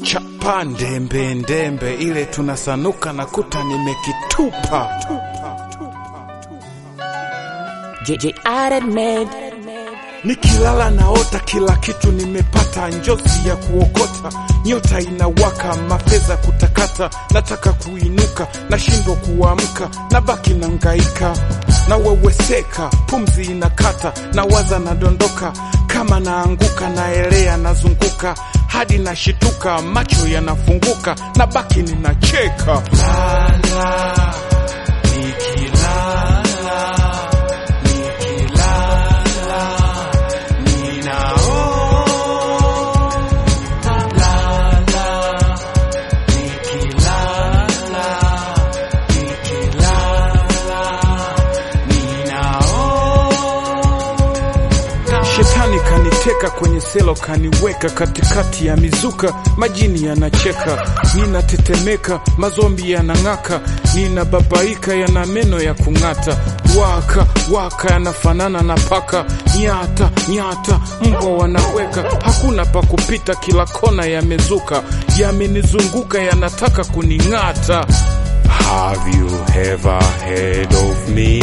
Chapa ndembe ndembe ile tunasanuka na kuta nimekitupa. JJ Ahmed. Nikilala naota kila kitu nimepata, njozi ya kuokota, nyota inawaka, mafeza kutakata, nataka kuinuka, nashindwa kuamka, nabaki nangaika, na weweseka, pumzi inakata, nawaza nadondoka, kama naanguka, naelea nazunguka, hadi nashituka, macho yanafunguka, nabaki ninacheka. Lala, nikilala Shetani kaniteka kwenye selo, kaniweka katikati ya mizuka, majini yanacheka, ninatetemeka, mazombi yanang'aka, ninababaika, yana meno ya kung'ata, waka waka yanafanana na paka, nyata nyata mbwa wanaweka, hakuna pa kupita, kila kona yamezuka, yamenizunguka, yanataka kuning'ata. Have you ever heard of me?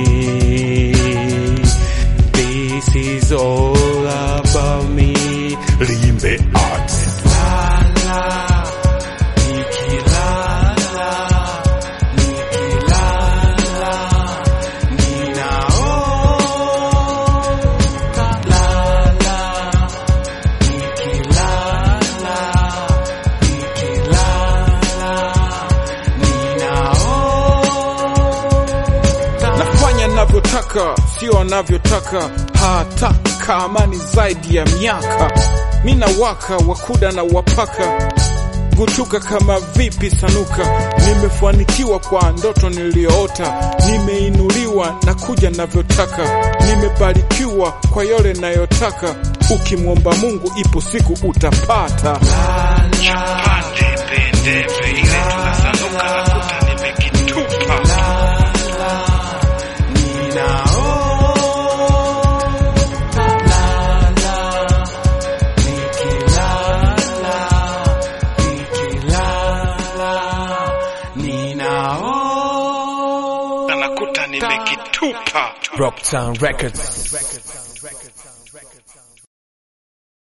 This is all about me. Limbe Arts. Lala, nikilala, ninaota. Lala, nikilala, ninaota. Nafanya navyotaka, sio wanavyotaka, hata kama ni zaidi ya miaka. Mina waka wakuda na wapaka, gutuka kama vipi sanuka, nimefanikiwa kwa ndoto niliyoota, nimeinuliwa na kuja navyotaka, nimebarikiwa kwa yole nayotaka, ukimwomba Mungu ipo siku utapata. Chapa ndembe ndembe ile tunasanuka na kuta nimekitupa. Rocktown Records.